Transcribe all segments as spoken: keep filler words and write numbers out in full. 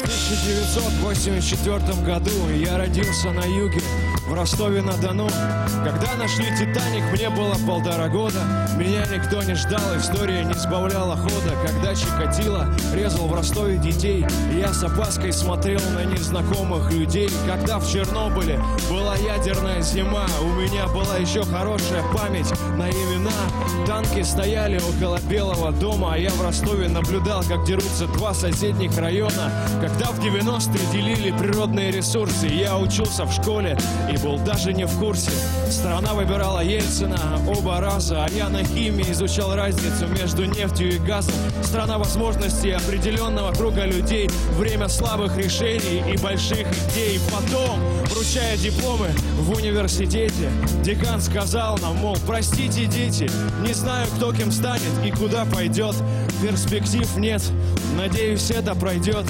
В тысяча девятьсот восемьдесят четвёртом году я родился на юге, в Ростове-на-Дону. Когда нашли «Титаник», мне было полтора года. Меня никто не ждал, история не сбавляла хода. Когда Чикатило резал в Ростове детей, я с опаской смотрел на незнакомых людей. Когда в Чернобыле была ядерная зима, у меня была еще хорошая память на имена. Танки стояли около Белого дома, а я в Ростове наблюдал, как дерутся два соседних района. Когда в девяностые делили природные ресурсы, я учился в школе и был даже не в курсе. Страна выбирала Ельцина оба раза, а я на химии изучал разницу между нефтью и газом. Страна возможностей определенного круга людей, время слабых решений и больших идей. Потом, вручая дипломы в университете, декан сказал нам, мол, простите, дети, не знаю, кто кем станет и куда пойдет. Перспектив нет, надеюсь, это пройдет.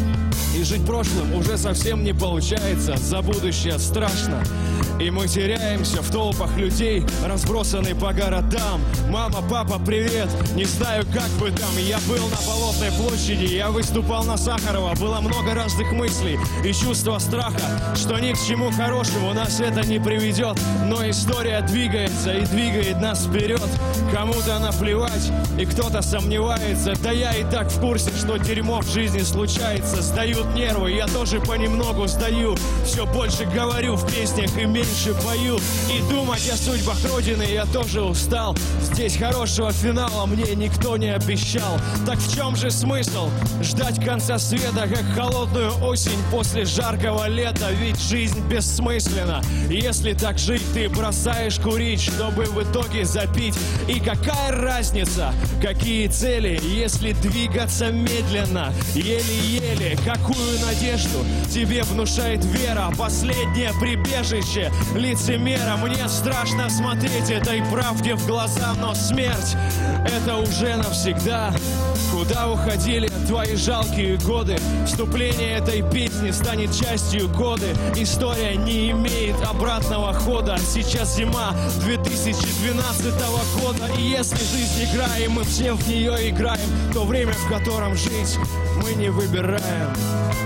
И жить прошлым уже совсем не получается, за будущее страшно. И мы теряемся в толпах людей, разбросанные по городам. Мама, папа, привет, не знаю, как вы там. Я был на Болотной площади, я выступал на Сахарова. Было много разных мыслей и чувства страха, что ни к чему хорошему нас это не приведет. Но история двигается и двигает нас вперед. Кому-то наплевать и кто-то сомневается. Да я и так в курсе, что дерьмо в жизни случается. Сдают нервы, я тоже понемногу сдаю. Все больше говорю в песнях и меньше пою. И думать о судьбах Родины я тоже устал. Здесь хорошего финала мне никто не обещал. Так в чем же смысл ждать конца света, как холодную осень после жаркого лета? Ведь жизнь бессмысленна. Если так жить, ты бросаешь курить, чтобы в итоге запить. И какая разница, какие цели, если двигаться медленно, еле-еле? Какую надежду тебе внушает вера, последнее прибежище лицемера? Мне страшно смотреть этой правде в глаза, но смерть — это уже навсегда. Куда уходили твои жалкие годы? Вступление этой песни станет частью коды. История не имеет обратного хода. Сейчас зима две тысячи двенадцатого года. И если жизнь игра, и мы все в нее играем, то время, в котором жить, мы не выбираем.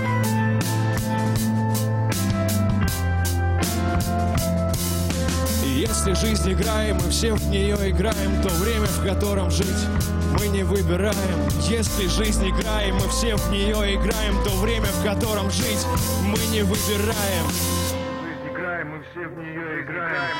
Если жизнь играем, мы все в нее играем, то время, в котором жить, мы не выбираем. Если жизнь играем, мы все в нее играем, то время, в котором жить, мы не выбираем. Жизнь играем, мы все в нее играем.